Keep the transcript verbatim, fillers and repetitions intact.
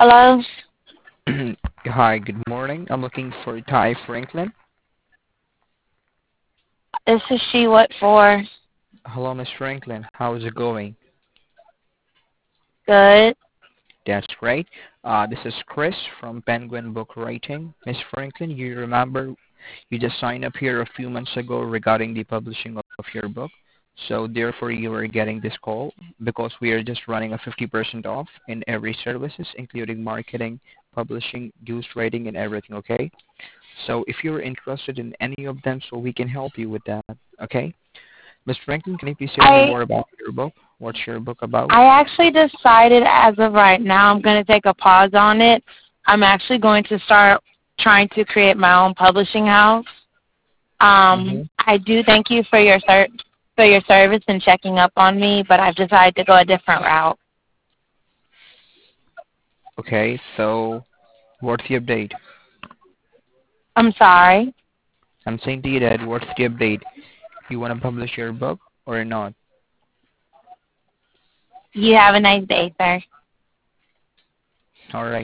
Hello? Hi, good morning. I'm looking for Ty Franklin. This is she. What for? Hello, Miss Franklin. How's it going? Good. That's great. Uh, this is Chris from Penguin Book Writing. Miss Franklin, you remember you just signed up here a few months ago regarding the publishing of your book. So therefore you are getting this call because we are just running a fifty percent off in every services, including marketing, publishing, ghostwriting, and everything, okay? So if you're interested in any of them, so we can help you with that, okay? Miss Franklin, can you please tell me I more about your book? What's your book about? I actually decided as of right now I'm going to take a pause on it. I'm actually going to start trying to create my own publishing house. Mm-hmm. Um, I do thank you for your ser- for your service and checking up on me, but I've decided to go a different route. Okay, so what's the update? I'm sorry. I'm saying to you that what's the update? You want to publish your book or not? You have a nice day, sir. All right.